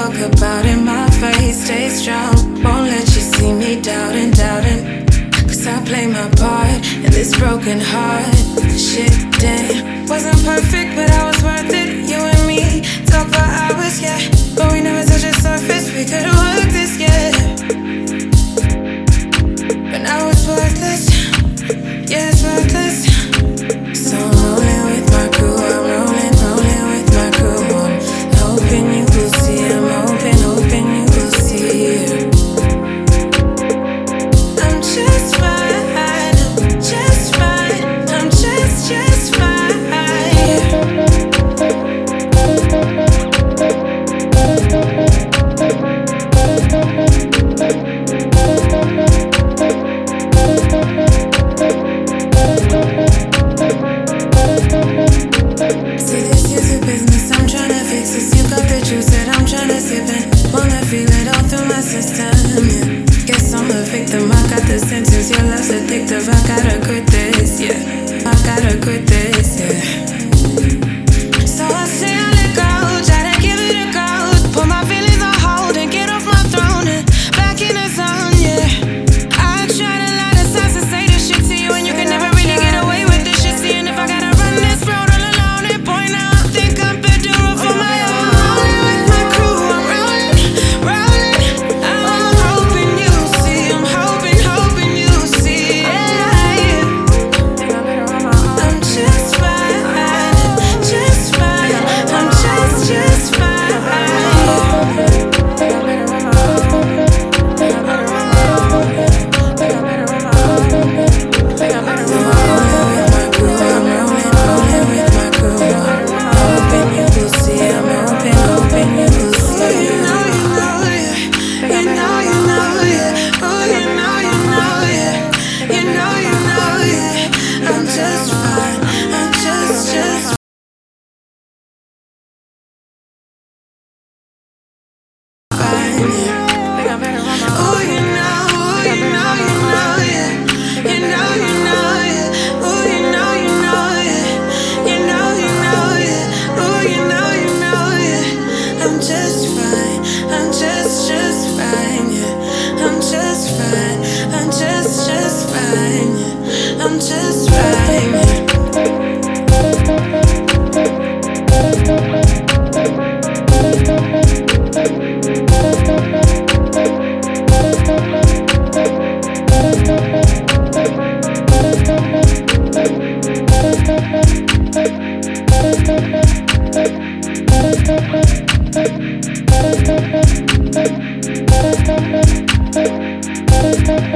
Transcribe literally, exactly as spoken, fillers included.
talk about in my face. Stay strong, won't let you see me doubting, doubting. Cause I play my part in this broken heart. Shit, damn, wasn't perfect, but I was worth it. You and me talk for hours, yeah, but we never touched the surface. We could've worked this, yeah, but now it's worthless. Yeah, it's worthless. So I'm rolling with my crew. I'm rolling, rolling with my crew. I'm hoping you will see. I'm hoping, hoping you will see. I'm just fine. I'm just fine. I'm just, just fine. See, this is a business, I'm tryna fix this. You got the juice that I'm tryna sip in. Wanna feel it all through my system, yeah. Guess I'm a victim, I got the sentence. Your love's addictive, I gotta quit this, yeah. I gotta quit this, yeah. So I say I let go, try to give it a go. Put my feelings on hold and get off my throne and back in the zone, yeah. I try to lie to signs and say this shit to you, and you can never really get away with this shit. Seeing if I gotta run this road all alone, at point now I think I'm better off on my own. Rolling with my crew, I'm rolling, rolling. I'm hoping you see, I'm hoping, hoping you see. Yeah. I'm just fine, just fine. I'm just, just fine. I'm just fine, yeah. Thank you.